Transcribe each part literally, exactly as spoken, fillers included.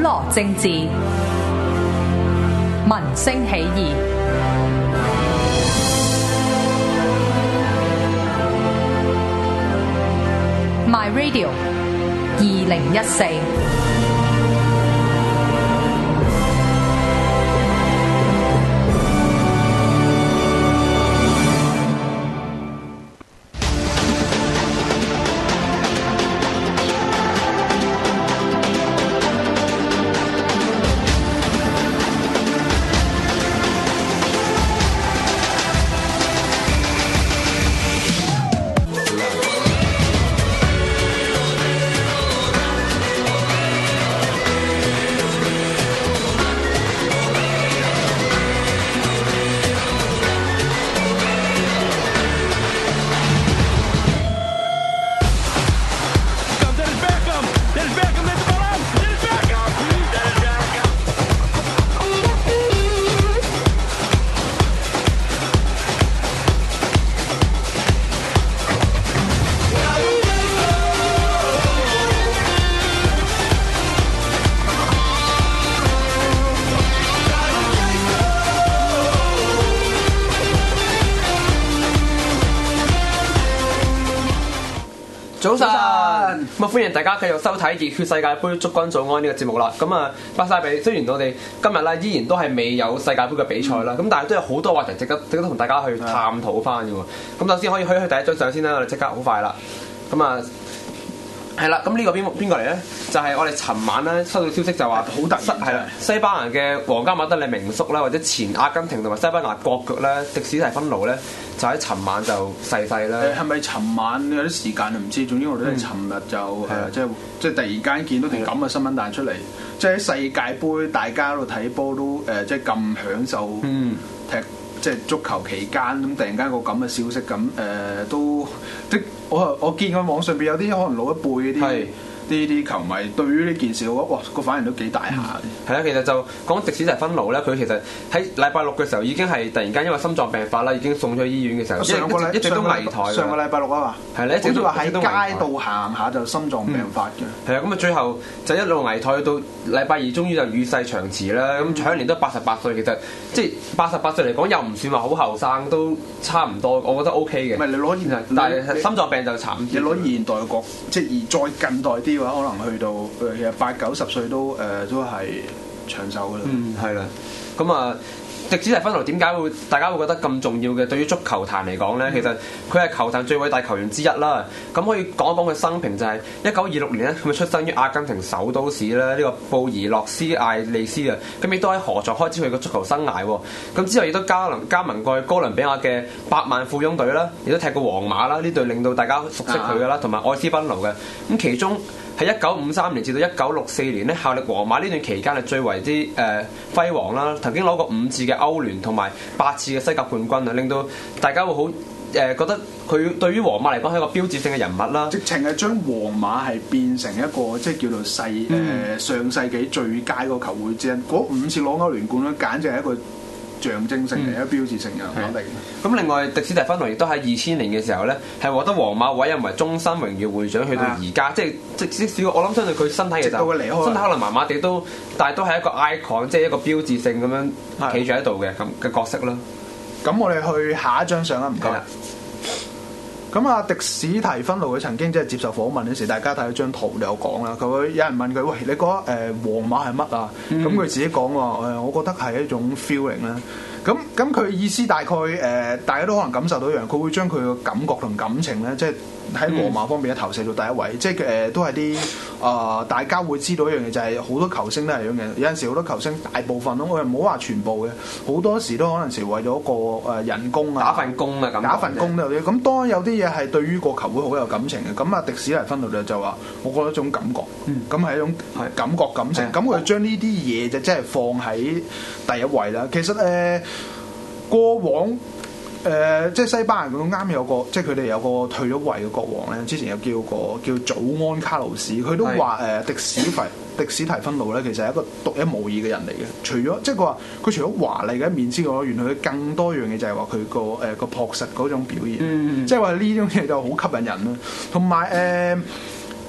羅政治，民聲起義。My Radio 二零一四。 早晨，咁啊歡迎大家繼續收睇熱血世界盃祝君早安呢個節目啦。咁啊，巴沙比，雖然我哋今日咧依然都係未有世界盃嘅比賽啦，咁、嗯、但係都有好多話題值得值得同大家去探討翻嘅喎。咁首先可以去去第一張相先啦，我哋即刻好快啦。咁啊，係啦，咁呢個邊邊個嚟咧？就係、是、我哋尋晚咧收到消息就話好特色係啦，西班牙嘅皇家馬德里名宿啦，或者前阿根廷同埋西班牙國腳咧，迪史提芬奴咧。就喺尋晚就逝世啦。 係咪尋晚有啲時間就唔知，總之我哋都係尋日就誒、嗯呃，即係即係突然間見到條咁嘅新聞彈出嚟，即係喺世界盃大家喺度睇波都誒、呃，即係咁享受踢、嗯、即係足球期間，咁突然間個咁嘅消息咁誒、呃，都即我我見過網上邊有啲可能老一輩嗰啲。啲啲球迷對於呢件事，我覺得哇個反應都幾大下。 係啊、嗯，其實就講迪史提芬奴咧，佢其實喺禮拜六嘅時候已經係突然間因為心臟病發啦，已經送咗去醫院嘅時候， 上個禮一直都危殆。 上個禮拜六啊嘛， 係咧，一直都話喺街度行下就心臟病發嘅。 係啊、嗯，咁啊最後就一路危殆到禮拜二，終於就與世長辭啦。咁享年都八十八歲，其實即係八十八歲嚟講又唔算話好後生，都差唔多，我覺得 O K 嘅。 唔係你攞現， 但係心臟病就慘。 你攞現代嘅國，即係而再近代啲嘅話，可能去到。其實八九十歲都誒、呃、都係長壽㗎啦。 嗯，係啦。咁啊，迪史提芬奴點解會大家會覺得咁重要嘅？對於足球壇嚟講咧，嗯、其實佢係球壇最偉大球員之一啦。咁可以講一講佢生平，就係一九二六年咧，佢出生於阿根廷首都市咧，呢、這個布宜諾斯艾利斯啊。咁亦都喺荷藏開始佢嘅足球生涯。咁之後亦都加能加盟過去哥倫比亞嘅百萬富翁隊啦，亦都踢過皇馬啦。呢隊令到大家熟悉佢噶啦，同埋愛斯賓奴嘅。咁其中喺一九五三年至到一九六四年咧，效力皇馬呢段期間係最為之誒、呃、輝煌啦，曾經攞過五次嘅歐聯同埋八次嘅西甲冠軍啊，令到大家會好誒、呃、覺得佢對於皇馬嚟講係一個標誌性嘅人物啦。 直情係將皇馬係變成一個即係叫做世誒、呃、上世紀最佳個球會之一，嗰五次攞歐聯冠咧，簡直係一個象徵性嘅、嗯、一個標誌性嘅人物嚟。咁另外，迪史提芬奴亦都喺二千年嘅時候咧，係獲得皇馬委任為終身榮譽會長，去到而家，的即係即使我諗相信佢身體其實身體可能麻麻地都，但係都係一個 icon， 即係一個標誌性咁樣企住喺度嘅咁嘅角色啦。 咁我哋去下一張相啦，唔該。咁啊，迪史提芬奴佢曾經即係接受訪問嗰時，大家睇到張圖就有講啦。佢有人問佢：喂，你覺得誒皇馬係乜啊？咁佢、嗯、自己講話誒，我覺得係一種 feeling 啦。咁咁佢意思大概誒、呃，大家都可能感受到一樣，佢會將佢嘅感覺同感情咧，即係喺皇馬方面咧投射到第一位，嗯、即係誒、呃、都係啲啊大家會知道一樣嘢，就係、是、好多球星都係咁嘅。有陣時好多球星大部分咯，我又唔好話全部嘅，好多時都可能時為咗個誒人工啊， 打份工啊咁， 打份工都有啲。咁當然有啲嘢係對於個球會好有感情嘅。咁啊，迪史提芬奴就就話，我覺得一種感覺，咁係、嗯、一種感覺感情。咁佢將呢啲嘢就真係放喺第一位啦。其實誒。呃過往誒、呃、即係西班牙咁啱有個，即係佢哋有個退咗位嘅國王咧，之前有叫過叫祖安卡路斯，佢都話誒是、呃、迪史提迪史提芬奴咧，其實係一個獨一無二嘅人嚟嘅。除咗即係佢話佢除咗華麗嘅一面之外，原來佢更多樣嘢就係話佢個誒個樸實嗰種表現，嗯、即係話呢種嘢就好吸引人啦。同埋誒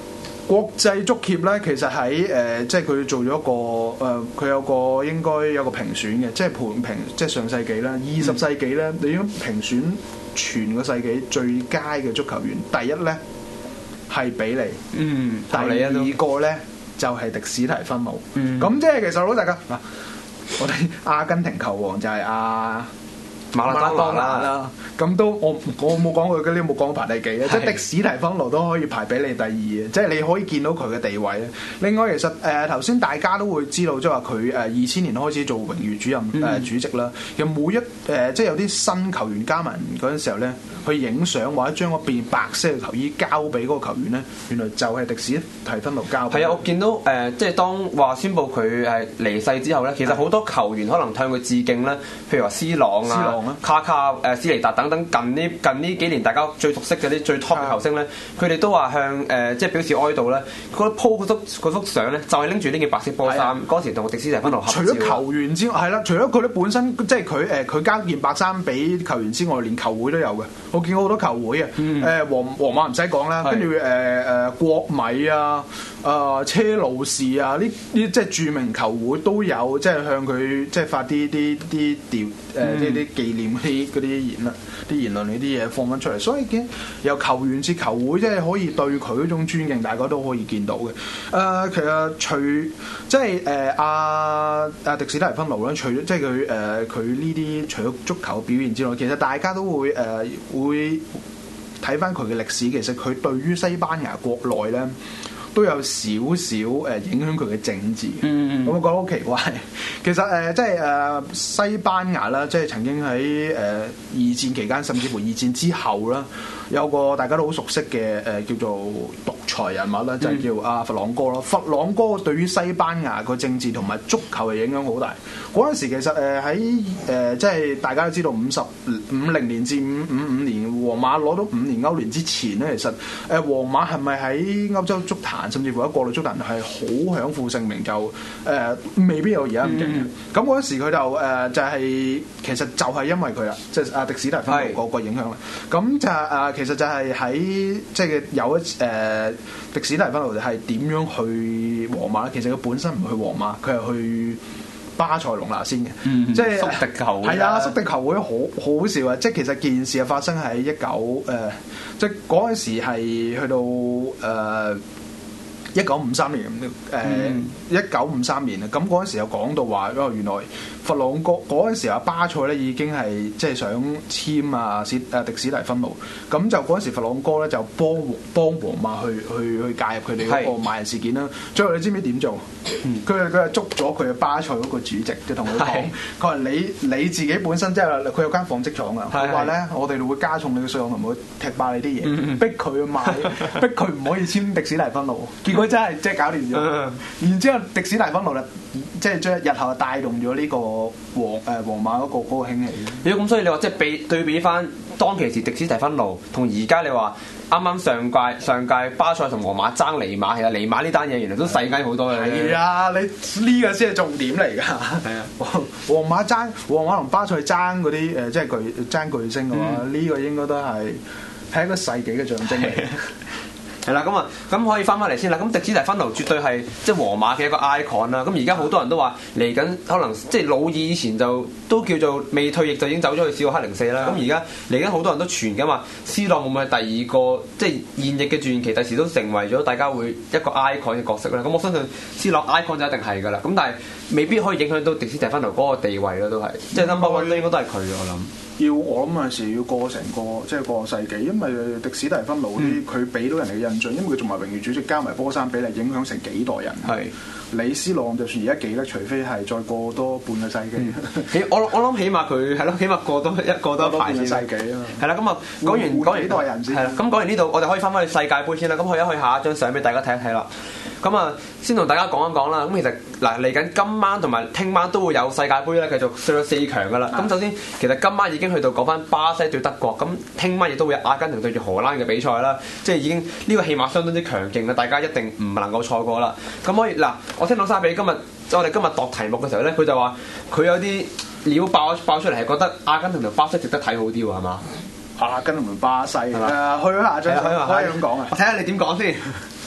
國際足協咧，其實喺誒、呃，即係佢做咗一個誒，佢、呃、有個應該有個評選嘅，即係盤評，即係上世紀啦，二十世紀咧，你應該評選全個世紀最佳嘅足球員，第一咧係比利，嗯，第二個咧就係、是、迪史提芬奴，咁、嗯、即係其實老實講嗱，我哋阿根廷球王就係阿、啊。馬拉多納啦，咁都我我冇講佢嗰啲冇講排第幾啊，即係迪史提芬奴都可以排比你第二嘅，即係你可以見到佢嘅地位咧。另外其實誒頭先大家都會知道，即係話佢誒二千年開始做榮譽主任誒、嗯呃、主席啦。其實每一誒、呃、即係有啲新球員加盟嗰陣時候咧，去影相或者將嗰件白色嘅球衣交俾嗰個球員咧，原來就係迪史提芬奴交。係啊，我見到誒、呃、即係當話宣佈佢誒離世之後咧，其實好多球員可能向佢致敬咧，譬如話 C 朗啊。卡卡、誒斯尼達等等近呢近呢幾年大家最熟悉嘅啲最 top 嘅球星咧，佢哋都話向誒、呃、即係表示哀悼咧。嗰 po 嗰幅嗰幅相咧，就係拎住呢件白色波衫，嗰時同迪斯提芬奴合照。除咗球員之外，係啦，除咗佢哋本身即係佢誒佢交件白衫俾球員之外，連球會都有嘅。我見過好多球會啊，誒皇皇馬唔使講啦，跟住誒誒國米啊、誒、呃、車路士啊，呢呢即係著名球會都有，即係向佢即係發啲啲啲調誒呢啲紀念啲嗰啲言啦，啲言論呢啲嘢放翻出嚟，所以嘅由球員至球會，即係可以對佢嗰種尊敬，大家都可以見到嘅。誒、呃，其實除即係誒阿阿迪史提芬奴咧，除咗即係佢誒佢呢啲除咗足球表現之外，其實大家都會誒、呃、會睇翻佢嘅歷史。其實佢對於西班牙國內咧，都有少少誒影響佢嘅政治，咁、嗯、我覺得好奇怪。其實誒、呃、即係誒、呃、西班牙啦，即係曾經喺誒、呃、二戰期間，甚至乎二戰之後啦，有個大家都好熟悉嘅誒、呃、叫做獨裁人物啦，就係、是、叫阿佛朗哥咯。佛朗哥對於西班牙個政治同埋足球嘅影響好大。嗰陣時其實誒喺誒即係大家都知道五十五零年至五五五年，皇馬攞到五年歐聯之前咧，其實誒、呃、皇馬係咪喺歐洲足壇甚至乎喺國內足壇係好享負盛名，就誒、呃、未必有而家咁勁嘅。咁嗰陣時佢就誒、呃、就係、是、其實就係因為佢啦，即係阿迪史提芬奴個個影響啦。咁就誒、呃、其實就係喺即係有一誒、呃、迪史提芬奴係點樣去皇馬咧？其實佢本身唔去皇馬，佢係去巴塞隆拿先嘅，嗯、即係宿敵球會。係啊，宿敵球會好好笑啊！即係其實件事係發生喺一九誒，即係嗰陣時係去到誒一九五三年誒一九五三年啊！咁嗰陣時有講到話，因為原來佛朗哥嗰陣時啊，巴塞咧已經係即係想簽啊史誒迪史提芬奴，咁就嗰陣時佛朗哥咧就幫幫皇馬去去去介入佢哋嗰個買人事件啦。最後你知唔知點做？佢佢係捉咗佢嘅巴塞嗰個主席，就同佢講：佢話你你自己本身即係佢有間紡織廠啊，佢話咧我哋會加重你嘅稅項，同埋會踢爆你啲嘢，逼佢賣，逼佢唔可以簽迪史提芬奴。結果真係即係搞掂咗。然之後迪史提芬奴咧，即係將日後帶動咗呢個皇誒皇馬嗰個嗰個興起。如果咁，所以你話即係比對比翻當其時迪史提芬奴同而家你話啱啱上屆上屆巴塞同皇馬爭尼馬，其實尼馬呢單嘢原來都細雞好多嘅。係啊，你呢個先係重點嚟㗎。係啊，皇馬爭皇馬同巴塞爭嗰啲誒，即係巨爭巨星嘅話，呢、嗯、個應該都係係一個世紀嘅象徵嚟。係啦，咁啊，咁可以翻返嚟先啦。咁迪史提芬奴絕對係即係皇馬嘅一個 icon 啦。咁而家好多人都話嚟緊，可能即係老二以前就都叫做未退役就已經走咗去史浩克零四啦。咁而家嚟緊好多人都傳緊話，C 朗會唔會係第二個即係現役嘅傳奇，第時都成為咗大家會一個 icon 嘅角色咧。咁我相信 C 朗 icon 就一定係㗎啦。咁但係未必可以影響到迪史提芬奴嗰個地位咯，都係即係 number one 應該都係佢我諗。要我諗有陣時要過成個即係個世紀，因為迪史提芬奴啲佢俾到人哋嘅印象，因為佢做埋榮譽主席，加埋波衫比例，影響成幾代人。係李斯朗就算而家記得，除非係再過多半個世紀。起、嗯、我我諗起碼佢係咯，起碼過多一過多排半個世紀啊。係啦，咁啊講完講完幾代人先。係啦，咁講完呢度，我哋可以翻返去世界盃先啦。咁去一去下一張相俾大家睇一睇啦。咁啊，先同大家講一講啦。咁其實嗱嚟緊今晚同埋聽晚都會有世界盃咧，繼續上到四強噶啦。咁、嗯、首先其實今晚已經去到講翻巴西對德國，咁聽晚亦都會有阿根廷對住荷蘭嘅比賽啦。即係已經呢、呢個戲碼相當之強勁啦，大家一定唔能夠錯過啦。咁可以嗱，我聽到沙比今日我哋今日度題目嘅時候咧，佢就話佢有啲料爆爆出嚟，係覺得阿根廷同巴西值得睇好啲喎，係嘛？阿根廷同巴西係嘛？去咗下張，可以咁講啊！我睇下你點講先。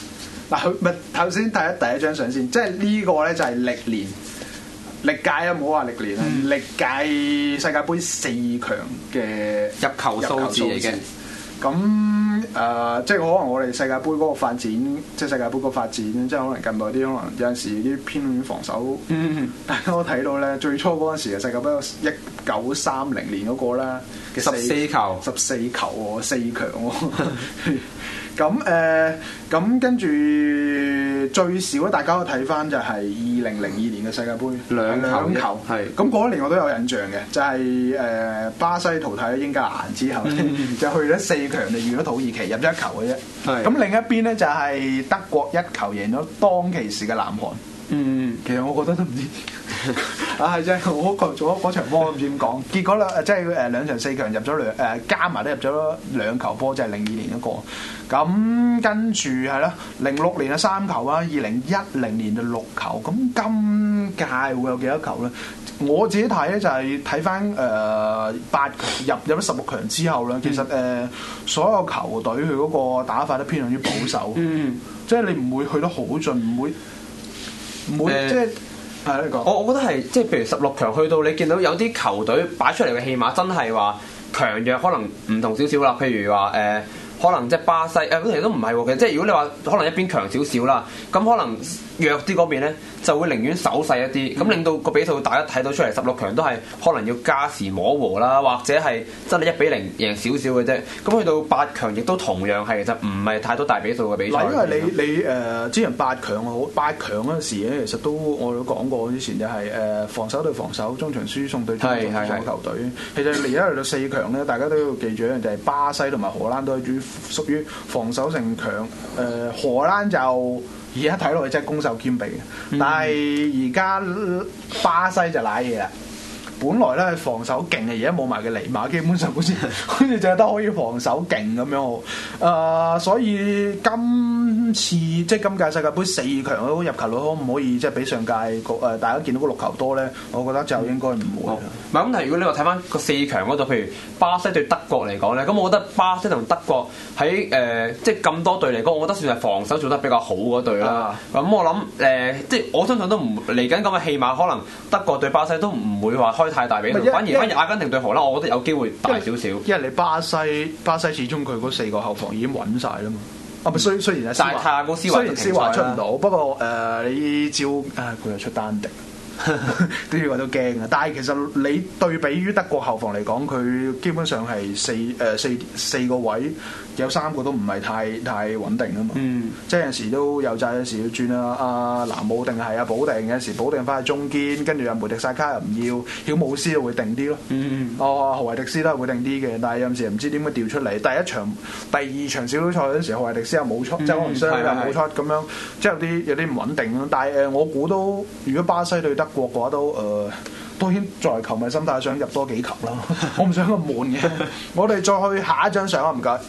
嗱，佢咪頭先睇第一張相先，即係呢個咧就係歷年歷屆啊，唔好話歷年啦，嗯、歷屆世界盃四強嘅入球數字嚟嘅。 咁誒、呃，即係可能我哋世界盃嗰個發展，即係世界盃嗰個發展，即係可能近代啲，可能有陣時啲偏向防守。嗯，大家都睇到咧，最初嗰陣時嘅世界盃一九三零年嗰個啦， 十四球， 十四球喎，四強喎。咁誒，咁跟住最少咧，大家都睇翻就係二零零二年嘅世界盃兩球， 球係咁嗰一年我都有印象嘅，就係、是、誒、呃、巴西淘汰咗英格蘭之後，嗯、就去咗四強就遇咗土耳其入咗一球嘅啫。係咁是另一邊咧就係德國一球贏咗當其時嘅南韓。嗯，其實我覺得都唔知啊，係真係我嗰嗰嗰場波唔知點講，結果咧即係誒兩場四強入咗兩誒加埋都入咗兩球波，就係零二年一個。咁跟住係啦，零六年嘅三球啊，二零一零年就六球。咁今屆會有幾多球咧？我自己睇咧就係睇翻誒八入入咗十六強之後咧，其實誒、呃、所有球隊佢嗰個打法都偏向於保守，嗯，即係你唔會去得好盡，唔會。唔會、呃、即係係呢個， 我我覺得係即係譬如十六強去到，你見到有啲球隊擺出嚟嘅戲碼真係話強弱可能唔同少少啦。譬如話誒、呃，可能即係巴西誒，其實都唔係喎。其實即係如果你話可能一邊強少少啦，咁可能弱啲嗰邊咧就會寧願守勢一啲，咁、嗯、令到個比數大家睇到出嚟，十六強都係可能要加時摸和啦，或者係真係一比零贏少少嘅啫。咁去到八強亦都同樣係其實唔係太多大比數嘅比賽。 因為你你誒、呃、之前八強好八強嗰陣時咧，其實都我都講過之前就係、是、誒、呃、防守對防守，中場輸送對中場輸送球隊。其實而家嚟到四強咧，大家都要記住一樣就係、是、巴西同埋荷蘭都係屬於防守性強。誒、呃、荷蘭就而家睇落去真係攻守兼備嘅，嗯、但係而家巴西就瀨嘢啦。本來咧防守勁嘅，而家冇埋嘅尼馬，基本上好似好似就係得可以防守勁咁樣。誒、呃，所以今次即係今屆世界盃四強嗰個入球率可唔可以即係比上屆個誒大家見到個六球多咧？我覺得就應該唔會。 唔係咁，但係如果你話睇翻個四強嗰度，譬如巴西對德國嚟講咧，咁我覺得巴西同德國喺誒、呃、即係咁多隊嚟講，我覺得算係防守做得比較好嗰隊啦。咁、啊、我諗誒、呃，即係我相信都唔嚟緊咁嘅戲碼，可能德國對巴西都唔會話開太大比數，反而反而阿根廷對荷蘭，我覺得有機會大少少。 因為你巴西巴西始終佢嗰四個後防已經穩晒啦嘛。啊，咪雖雖然係但係泰亞高斯華雖然斯華出唔到，不過誒、呃、你照誒佢又出單敵。都要話都驚啊！但係其實你對比於德國後防嚟講，佢基本上係四誒、呃、四四個位有三個都唔係太太穩定啊嘛。嗯，即係有時都有債，有時要轉啊。阿南姆定係阿保定，有時保定翻去中堅，跟住阿梅迪薩卡又唔要，曉姆斯就會定啲咯。嗯嗯，哦，何維迪斯都係會定啲嘅，但係有陣時唔知點解調出嚟。第一場、第二場小組賽嗰陣時，何維迪斯又冇出，嗯、即係可能傷又冇出咁樣，即係有啲有啲唔穩定咯。但係誒，我估都如果巴西對德國嘅話都誒、呃，當然作為球迷心態想入多幾球啦，我唔想咁悶嘅。我哋再去下一張相啊，唔該。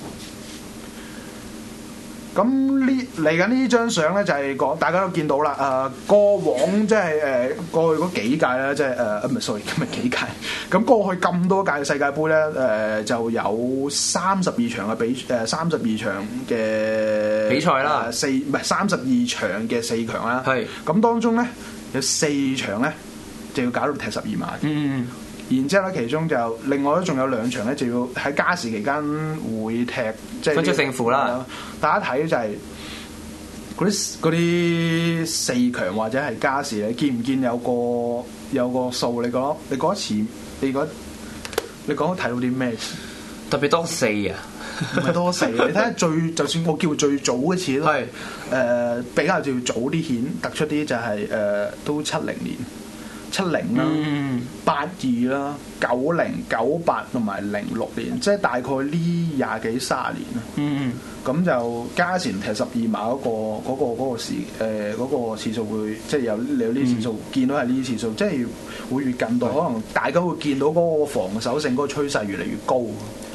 咁呢嚟緊呢張相咧就係、是、講大家都見到啦。誒、呃、過往即係誒過去嗰幾屆咧，即係誒唔係 sorry，今日幾屆。咁過去咁多屆嘅世界盃咧，誒、呃、就有三十二場嘅比誒三十二場嘅比賽啦， 四唔係三十二場嘅四強啦。係咁是當中咧有四場咧就要搞到踢十二碼。嗯。然之後咧，其中就另外咧，仲有兩場咧，就要喺加時期間會踢，即係分出勝負啦。 大家睇就係嗰啲嗰啲四強或者係加時，你見唔見有個有個數？你講你講一次，你講你講睇到啲咩？ 特別多四啊， 唔係多四。你睇下最就算我叫最早嗰次都係誒比較就要早啲顯突出啲，就係、是、誒、呃、都七零年。七零啦，八二啦，九零、九八同埋零六年，即係大概呢廿幾卅年啦。嗯，咁就加前踢十二碼嗰、嗰個嗰、嗰個嗰個時誒嗰、呃嗰個次數會，即係有有呢次數、嗯、見到係呢次數，即係會越近代，可能大家會見到嗰個防守性嗰個趨勢越嚟越高。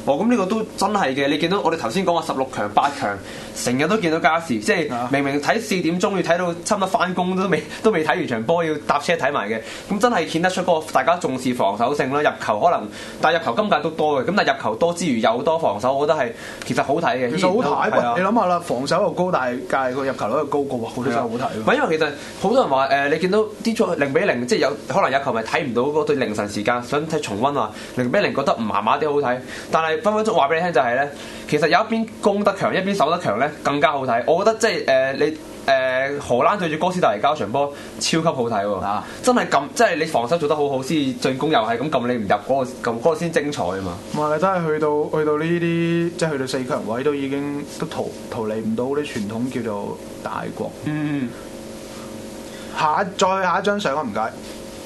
哦，咁呢個都真係嘅。你見到我哋頭先講話十六強、八強，成日都見到加時，即係明明睇四點鐘要睇到差唔多翻工都未都未睇完場波，要搭車睇埋嘅。咁真係顯得出嗰個大家重視防守性啦。入球可能，但係入球今屆都多嘅。咁但係入球多之餘又多防守，我覺得係其實好睇嘅。 其實好睇， 啊、 你諗下啦，防守又高，但係屆個入球率又高過，好睇真係好睇。 唔係因為其實好多人話誒、呃，你見到啲賽零比零，即係有可能有球迷睇唔到嗰對凌晨時間，想睇重溫話零比零覺得唔麻麻啲好睇，但係分分鐘話俾你聽就係、是、咧，其實有一邊攻得強，一邊守得強咧更加好睇。我覺得即係誒、呃、你誒、呃、荷蘭對住哥斯達黎加場波超級好睇喎，啊、真係撳，即係你防守做得好好，先進攻又係咁撳你唔入嗰、那個撳嗰個先精彩啊嘛。 唔係真係去到去到呢啲，即係去到四強位都已經都逃逃離唔到啲傳統叫做大國。 嗯， 下再下一張相啊，唔該。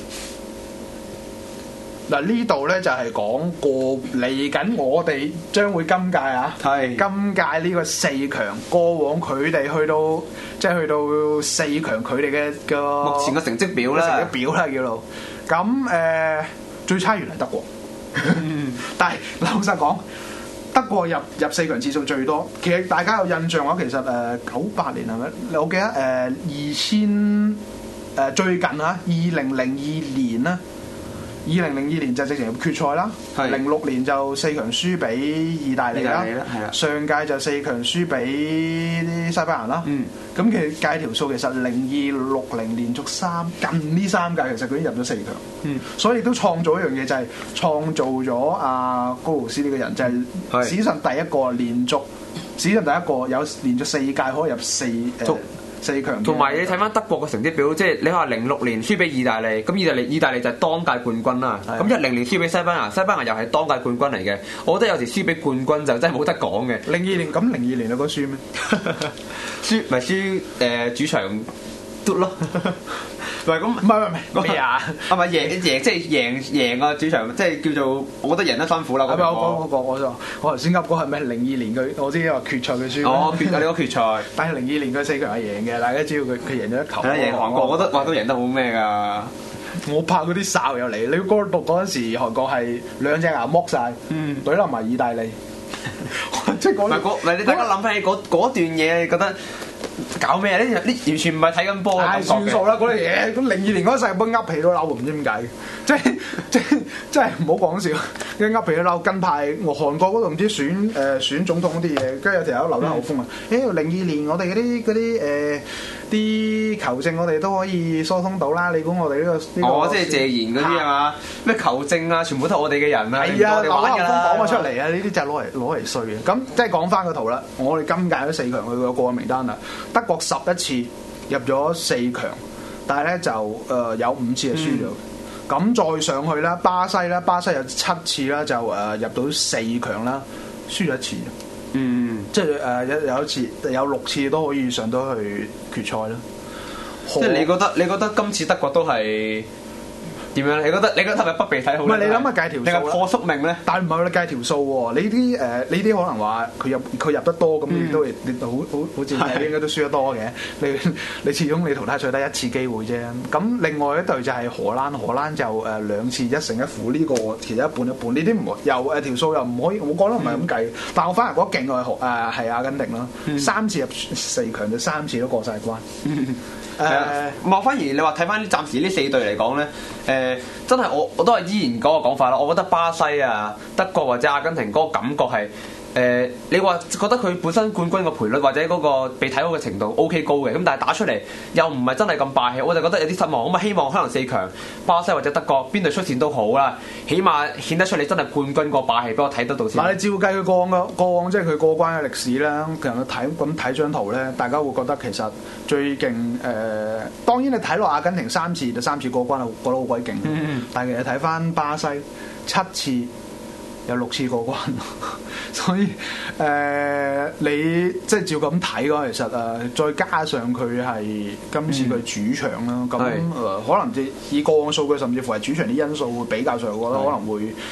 嗱呢度咧就係講過嚟緊，我哋將會今屆啊， 係今屆呢個四強，過往佢哋去到即係去到四強，佢哋嘅個目前嘅成績表咧， 成績表啦叫做咁誒，最差原嚟德國，但係老實講，德國入入四強次數最多。其實大家有印象嘅話，其實誒九八年係咪？我記得誒二千誒最近啊，二零零二年啦。二零零二年就直情入決賽啦，零六年就四強輸俾意大利啦，上屆就四強輸俾啲西班牙啦。咁佢計條數，其實零二六零連續三近呢三屆其實佢已經入咗四強，嗯、所以都創造一樣嘢，就係創造咗阿高盧斯呢個人，就係、是、史上第一個連續史上第一個有連續四屆可以入四誒。呃四強， 同埋你睇翻德國嘅成績表，即係你話零六年輸俾意大利，咁意大利意大利就係當屆冠軍啦。咁一零年輸俾西班牙，西班牙又係當屆冠軍嚟嘅。我覺得有時輸俾冠軍就真係冇得講嘅。 零二年咁零二年有個輸咩？ 輸咪輸誒、呃、主場嘟咯。唔係咁， 唔係唔係咩啊？ 係咪贏贏即係贏贏啊主場，即係叫做我覺得贏得辛苦啦。 係咪我講嗰個？我就我頭先噏嗰係咩？零二年佢我知話決賽佢輸。 哦，決啊！你講決賽， 但係零二年佢四強係贏嘅，大家知道佢佢贏咗一球。 係啦，贏韓國，我覺得哇都贏得好咩㗎。 我拍嗰啲哨又嚟，你嗰度嗰陣時韓國係兩隻牙剝晒，嗯，懟冧埋意大利。即係講唔係嗰，唔係你大家諗翻起嗰嗰段嘢，你覺得？搞咩啊？呢呢完全唔係睇緊波嘅感覺嘅。算數啦，嗰啲嘢。咁零二年嗰世界盃噏皮都嬲，唔知點解。即係即係即係唔好講笑，跟噏皮都嬲。近排我韓國嗰度唔知選誒、呃、選總統嗰啲嘢，跟住有條友留得口風啊！誒零二年我哋嗰啲嗰啲誒啲球證我哋都可以疏通到啦。你估我哋呢、呢個呢、呢個？哦， 即係謝賢嗰啲係嘛？咩球證啊，全部都係我哋嘅人啊！ 係啊，留得口風講咗出嚟啊！呢啲就係攞嚟攞嚟衰嘅。咁即係講翻個圖啦。我哋今屆都四強佢個個名單啦。德國十一次入咗四強，但係咧就誒、呃、有五次係輸咗。咁、嗯、再上去啦，巴西啦，巴西有七次啦，就誒、呃、入到四強啦，輸咗一次。嗯，即係誒有有一次有六次都可以上到去決賽啦。 即係你覺得你覺得今次德國都係？點樣？你覺得你覺得係咪不被睇好？ 唔係你諗下計條數， 你係破宿命咧？ 但係唔係你計條數喎？你啲誒，你啲可能話佢入佢入得多，咁你都你好好好似係應該都輸得多嘅。你你始終你淘汰賽得一次機會啫。咁另外一隊就係荷蘭，荷蘭就誒兩次一勝一負，呢個其實一半一半。呢啲唔又誒條數又唔可以，我覺得唔係咁計。但我反而覺得勁係荷誒係阿根廷啦，三次入四強就三次都過晒關。 誒，我反而你話睇翻暫時呢四隊嚟講咧，誒、呃、真係我我都係依然嗰個講法啦。我覺得巴西啊、德國或者阿根廷嗰個感覺係誒、呃，你話覺得佢本身冠軍個賠率或者嗰個被睇好嘅程度 OK 高嘅，咁但係打出嚟又唔係真係咁霸氣，我就覺得有啲失望。咁啊，希望可能四強巴西或者德國邊隊出線都好啦，起碼顯得出你真係冠軍個霸氣俾我睇得到先。 嗱，你照計佢過往嘅過往即係佢過關嘅歷史啦，其實睇咁睇張圖咧，大家會覺得其實最勁誒、呃。當然你睇落阿根廷三次就三次過關啊，覺得好鬼勁。嗯、但係其實睇翻巴西七次有六次過關，所以誒、呃、你即係照咁睇嘅話，其實誒、呃、再加上佢係今次佢主場啦，咁誒、嗯呃、可能即以過往數據甚至乎係主場啲因素會比較上，我覺得可能會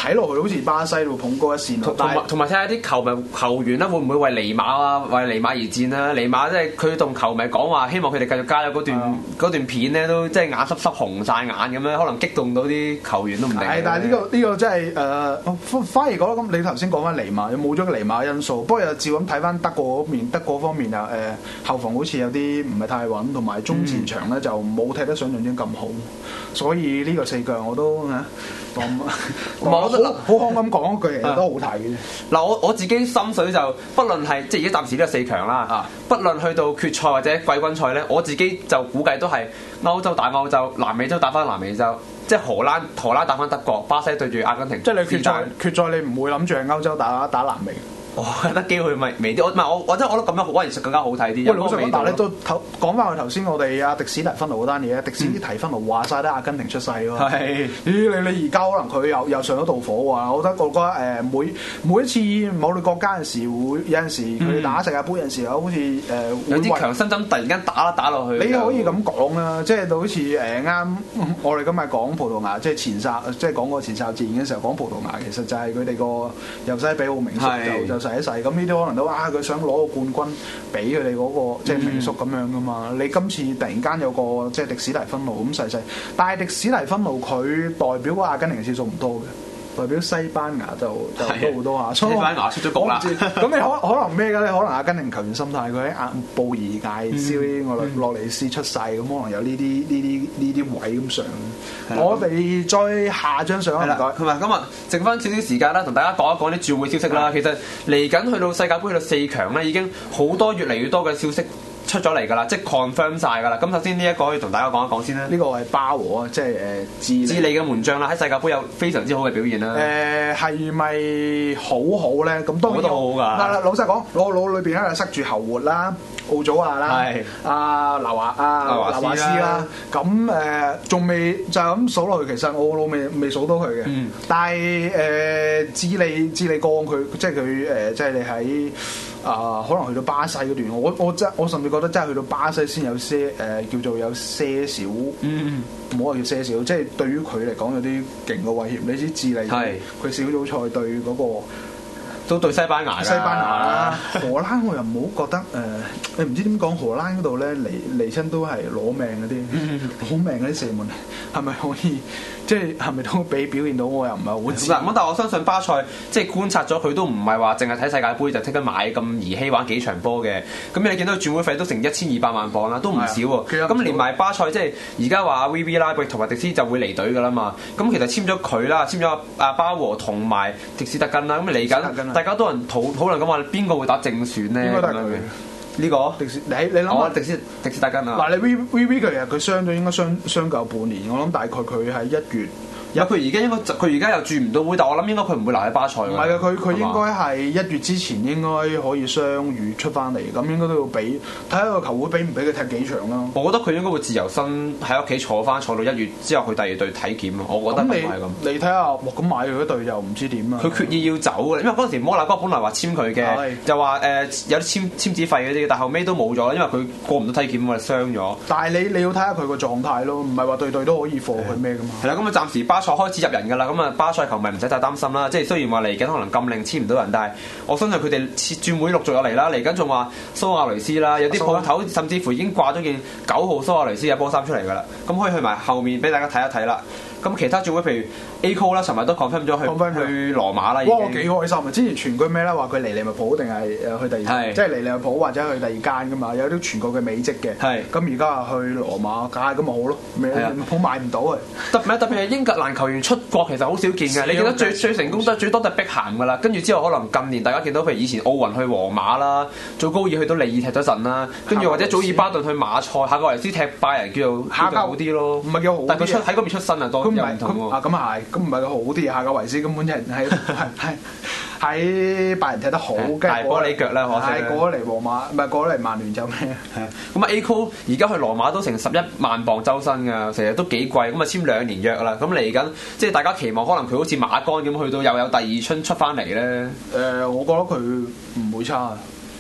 睇落去好似巴西會捧高一線咯。 同埋同埋睇下啲球迷球員咧，會唔會為尼馬啊，為尼馬而戰啦？尼馬即係佢同球迷講話，希望佢哋繼續加油嗰段嗰、嗯、段片咧，都即係眼濕濕紅晒眼咁樣，可能激動到啲球員都唔定。係， 但係呢、呢個呢、呢個真係誒、呃，反而覺得咁。你頭先講翻尼馬，有冇咗個尼馬因素？不過又照咁睇翻德國嗰邊，德國方面又誒、呃、後防好似有啲唔係太穩，同埋中前場咧就冇踢得想象中咁好，所以呢個四強我都嚇當我覺得好康咁講一句，其實都好睇嘅。 嗱，我我自己心水就，不論係即係而家暫時呢個四強啦，啊，不論去到決賽或者季軍賽咧，我自己就估計都係歐洲打歐洲，南美洲打翻南美洲。即係荷蘭，荷蘭打翻德國，巴西對住阿根廷。 即係你決賽，決賽你唔會諗住係歐洲打打南美。 我覺得機會咪微啲，我唔係我我真係我覺得咁樣好，反而更加好睇啲。 喂，老實講，但係你都頭講翻我頭先我哋阿迪史提芬奴嗰單嘢，迪史提芬奴話晒得阿根廷出世喎。係、嗯，咦？你你而家可能佢又又上咗道火喎。我覺得我覺得誒每每一次某個國家嘅時會有陣時佢哋打世界盃有陣時好似誒、呃、 有啲強心針突然間打一打落去。你可以咁講啦，即係到好似誒啱我哋今日講葡萄牙，即係前哨，即係講個前哨戰嘅時候講葡萄牙，其實就係佢哋個右西比奧名宿就就細一細咁呢啲。可能都啊，佢想攞個冠軍俾佢哋嗰個即係名宿咁樣噶嘛？嗯、你今次突然間有個即係迪史提芬奴咁細細，但係迪史提芬奴佢代表個阿根廷嘅次數唔多嘅。代表西班牙就就多好多下， 西班牙出咗局啦。 咁你可可能咩嘅咧？可能阿根廷球員心態，佢喺阿布宜界燒我洛里斯出世，咁可能有呢啲呢啲呢啲位咁上。我哋再下張相啦，唔該。 係咪咁啊？剩翻少少時間啦，同大家講一講啲轉會消息啦。其實嚟緊去到世界盃去到四強咧，已經好多越嚟越多嘅消息出咗嚟㗎啦，即係 confirm 晒㗎啦。咁首先呢一個可以同大家講一講先啦。 呢個係巴和啊，即係誒智智利嘅門將啦，喺世界盃有非常之好嘅表現啦。 誒係咪好好咧？咁當然都好㗎。 嗱，老實講，我腦裏邊喺度塞住侯活啦、奧祖亞啦、阿劉華、阿劉華斯啦。咁誒仲未就係咁數落去，其實我腦未未數到佢嘅。嗯、但係誒、呃、智利智利過佢，即係佢誒，即係你喺。啊、呃，可能去到巴西嗰段，我我真我甚至覺得真係去到巴西先有些誒、呃、叫做有些少，唔好話叫些少，即係對於佢嚟講有啲勁嘅威脅。你知智利佢小組賽對嗰、那個都對西班牙， 西班牙啦，荷蘭我又唔好覺得誒，你、呃、唔知點講荷蘭嗰度咧嚟嚟親都係攞命嗰啲，攞命嗰啲射門係咪可以？即係係咪都俾表現到？我又唔係好知。 咁但係我相信巴塞即係觀察咗佢都唔係話淨係睇世界盃就即刻買咁兒戲玩幾場波嘅。咁你見到轉會費都成一千二百萬鎊啦，都唔少喎。咁連埋巴塞即係而家話 V V 啦，同埋迪斯就會離隊㗎啦嘛。咁其實簽咗佢啦，簽咗阿巴和同埋迪斯特根啦。咁嚟緊大家都人討討論咁話邊個會打正選咧？ 應該都係佢。 呢、這個迪斯，你你諗下迪斯迪斯特根啊？ 嗱，你 V V V 佢其實佢傷咗應該傷傷夠半年，我諗大概佢喺一月。 有佢而家應該佢而家又住唔到會，但我諗應該佢唔會留喺巴塞。 唔係啊，佢佢應該係一月之前應該可以傷愈出翻嚟，咁應該都要俾睇下個球會俾唔俾佢踢幾場啦。 我覺得佢應該會自由身喺屋企坐翻，坐到一月之後去第二隊體檢咯。我覺得唔係咁。 你睇下，咁買佢嗰隊又唔知點啊？ 佢決意要走嘅，因為嗰陣時摩納哥本來話簽佢嘅，的就話誒、呃、有啲簽簽字費嗰啲，但後尾都冇咗，因為佢過唔到體檢啊，傷咗。 但係你你要睇下佢個狀態咯，唔係話隊隊都可以放佢咩噶嘛？係啦， 咁啊暫時巴塞開始入人㗎啦。咁啊，巴塞球迷唔使太擔心啦。即係雖然話嚟緊可能禁令簽唔到人，但係我相信佢哋轉會陸續有嚟啦。嚟緊仲話蘇亞雷斯啦，有啲鋪頭甚至乎已經掛咗件九號蘇亞雷斯嘅波衫出嚟㗎啦。咁可以去埋後面俾大家睇一睇啦。咁其他轉會譬如 A-Co 啦，尋日都 confirm 咗去去羅馬啦。已經哇！我幾開心啊！之前傳句咩咧？話佢嚟利物浦定係誒去第二，是即係嚟利物浦或者去第二間㗎嘛？有啲傳過嘅美職嘅。係是。咁而家去羅馬，梗係咁咪好咯？利物浦買唔到啊！ 特別特別係英格蘭球員出國其實好少見嘅。你記得最最成功得最多就係碧咸㗎啦。跟住之後可能近年大家見到譬如以前奧運去皇馬啦，祖高爾去到利爾踢咗陣啦，跟住或者祖爾巴頓去馬賽，夏格維斯踢拜仁叫做叫做好啲咯。唔係叫好，但係佢出喺嗰邊出身啊多。 唔係咁啊，咁係，咁唔係佢好啲啊！夏格維斯根本就係喺係喺拜仁踢得好， 大玻璃腳啦，可惜。 係過咗嚟皇馬，唔係過咗嚟曼聯就咩？ 係啊，咁啊 A-Co 而家去羅馬都成十一萬磅周薪㗎，成日都幾貴，咁啊簽兩年約啦。咁嚟緊即係大家期望可能佢好似馬干咁去到又有第二春出翻嚟咧。誒、呃，我覺得佢唔會差。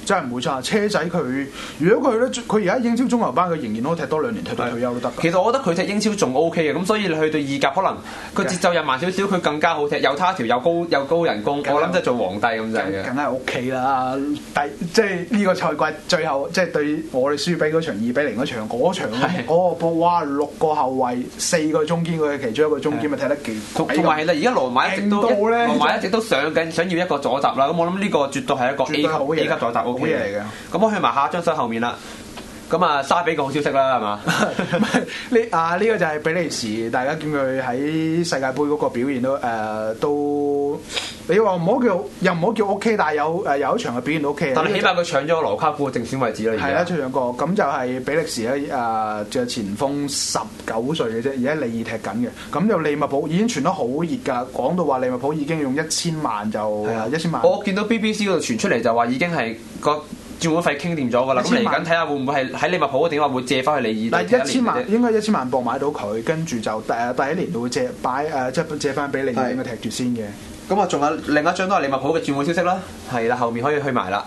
真係唔會差。車仔佢如果佢咧，佢而家英超中游班，佢仍然可以踢多兩年，踢到退休都得。 其實我覺得佢踢英超仲 O K 嘅，咁所以你去到意甲可能個節奏又慢少少，佢更加好踢，有他條又高又高人工，我諗即係做皇帝咁就係嘅。 梗係 O K 啦，第即係呢個賽季最後即係對我哋輸俾嗰場二比零嗰場嗰場嗰個波，哇六個後衞四個中堅，佢係其中一個中堅咪踢得幾同埋係啦，而家羅馬一直都羅馬一直都上緊，想要一個左閘啦。咁我諗呢個絕對係一個 A 級 A 級左閘 O K 嚟嘅。咁我去埋下張相後面啦。咁啊，沙比個好消息啦，係嘛？ 呢啊呢個就係比利時，大家見佢喺世界盃嗰個表現都誒、呃、都，你話唔好叫又唔好叫 O K，但係有誒有一場嘅表現都 O K。 但係起碼佢搶咗羅卡庫嘅正選位置啦，而家係啦，出兩個，咁就係比利時咧誒嘅前鋒十九歲嘅啫，而家利爾踢緊嘅，咁就利物浦已經傳得好熱㗎，講到話利物浦已經用一千萬就一千萬。 我見到 B B C 嗰度傳出嚟就話已經係個轉會費傾掂咗㗎啦，咁嚟緊睇下會唔會係喺利物浦嘅電話會借翻去利爾？ 嗱一千萬應該一千萬磅買到佢，跟住就誒第一年都會借擺誒即係借翻俾利爾應該踢住先嘅。 咁啊，仲有另一張都係利物浦嘅轉會消息啦，係啦，後面可以去埋啦。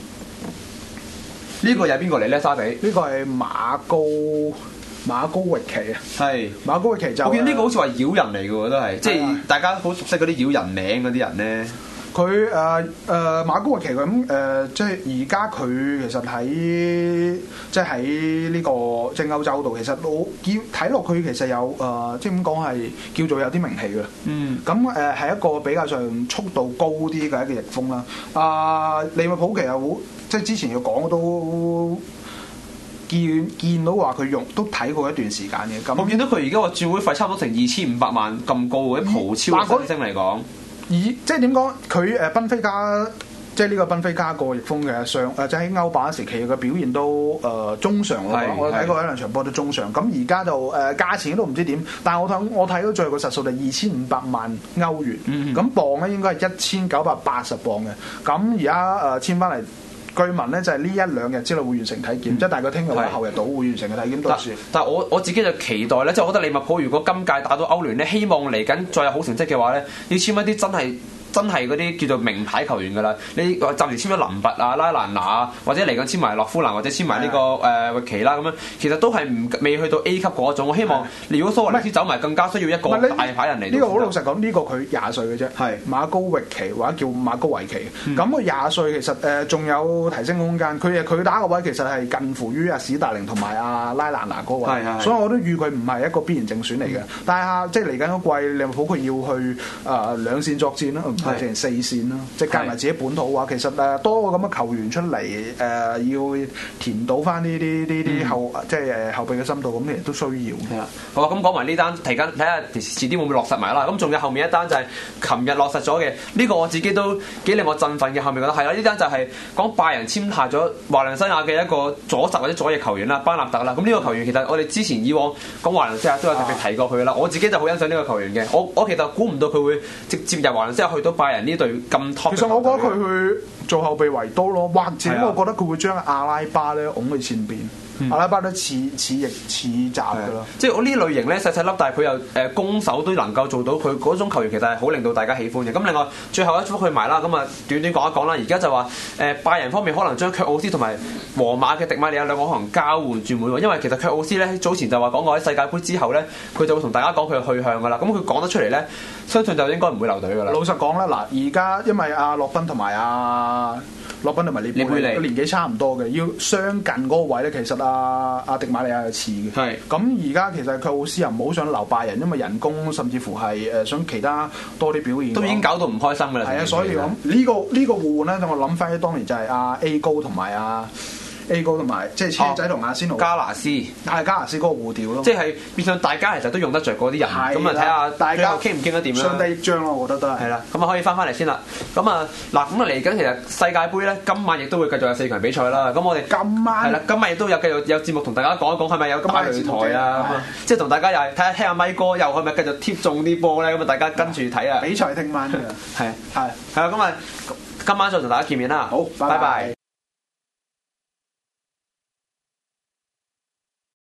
呢、這個又係邊個嚟咧？沙比呢個係馬高馬高域奇啊，係馬高域奇就我見呢個好似話妖人嚟嘅喎，都係即係大家好熟悉嗰啲妖人名嗰啲人咧。 佢誒誒馬高域奇咁誒，即係而家佢其實喺即係喺呢個即係歐洲度，其實我見睇落佢其實有誒、呃，即係點講係叫做有啲名氣嘅。嗯，咁誒係一個比較上速度高啲嘅一個翼鋒啦。啊、呃，利物浦其實好即係之前要講都見見到話佢用都睇過一段時間嘅。咁我見到佢而家話轉會費差唔多成二千五百萬咁高嘅，葡超嘅新星嚟講。 以即係點講？佢誒賓菲加，即係呢個賓菲加個翼鋒嘅上誒，即係喺歐霸時期嘅表現都誒、呃、中上咯。我睇過一兩場波都中上。咁而家就誒、呃、價錢都唔知點，但係我睇我睇到最後個實數就二千五百萬歐元。咁、嗯、磅咧應該係一千九百八十磅嘅。咁而家誒簽翻嚟。據聞咧就係呢一兩日之內會完成體檢，嗯、即係大概聽日或者後日到會完成嘅體檢。到時， 但係我我自己就期待咧，即係我覺得利物浦如果今屆打到歐聯咧，希望嚟緊再有好成績嘅話咧，要簽一啲真係。真係嗰啲叫做名牌球員㗎啦，你暫時簽咗林拔啊、拉蘭拿啊，或者嚟緊簽埋洛夫蘭或者簽埋呢、這個誒域奇啦咁樣，其實都係唔未去到 A 級嗰種。我希望你如果蘇亞雷斯走埋，更加需要一個大牌人嚟。呢、這個好老實講，呢、這個佢廿歲嘅啫，係馬高域奇或者叫馬高維奇。咁佢廿歲其實誒仲、呃、有提升空間。佢佢打個位其實係近乎於阿史達靈同埋阿拉蘭拿嗰位，所以我都預佢唔係一個必然正選嚟嘅。嗯、但係啊，即係嚟緊嗰季利物浦佢要去誒、呃、兩線作戰啦。係成四線啦，即係加埋自己本土嘅話，其實誒多個咁嘅球員出嚟誒、呃，要填到翻呢啲呢啲後，嗯、即係誒後備嘅深度，咁其實都需要。係啊，好啊，咁講埋呢單，提緊睇下遲啲會唔會落實埋啦。咁仲有後面一單就係琴日落實咗嘅，呢、呢個我自己都幾令我振奮嘅。後面覺得係啦，呢單就係講拜仁簽下咗華倫西亞嘅一個左閘或者左翼球員啦，班納特啦。咁呢個球員其實我哋之前以往講華倫西亞都有特別提過佢啦。啊、我自己就好欣賞呢個球員嘅。我我其實估唔到佢會直接由華倫西亞去到拜仁呢隊咁 top。 其實我覺得佢去做後備為多咯，或者我覺得佢會將阿拉巴咧拱去前邊。嗯、阿拉巴都似似翼似閘㗎啦， 即係我呢類型咧細細粒，但係佢又誒攻守都能夠做到，佢嗰種球員其實係好令到大家喜歡嘅。咁另外最後一幅去埋啦，咁啊短短講一講啦。而家就話誒拜仁方面可能將卻奧斯同埋皇馬嘅迪馬利亞兩個可能交換轉會喎，因為其實卻奧斯咧早前就話講過喺世界盃之後咧，佢就會同大家講佢嘅去向㗎啦。咁佢講得出嚟咧，相信就應該唔會留隊㗎啦。 老實講啦，嗱而家因為阿洛賓同埋阿洛賓同埋列貝利個年紀差唔多嘅，要相近嗰個位咧，其實阿阿迪馬利亞係似嘅。係咁而家其實卻奧斯又唔好想留拜仁，因為人工甚至乎係誒想其他多啲表現， 都已經搞到唔開心㗎啦。係啊， 所以咁呢個呢個互換咧，我諗翻起當年就係阿 A 高同埋阿 A 高同埋即係車仔同阿仙奴加拿斯， 係加拿斯嗰個互調咯。 即係變相大家其實都用得着嗰啲人，咁啊睇下大家傾唔傾得掂啦。 相得益彰咯，我覺得都係。係啦， 咁啊可以翻翻嚟先啦。咁啊嗱，咁啊嚟緊其實世界盃咧，今晚亦都會繼續有四強比賽啦。咁我哋今晚係啦，今晚亦都有繼續有節目同大家講一講，係咪有今晚擂台啊？即係同大家又係睇下聽下咪哥又係咪繼續貼中啲波咧？咁啊大家跟住睇啊！ 比賽聽晚嘅， 係係係啊！咁啊今晚再同大家見面啦。好，拜拜。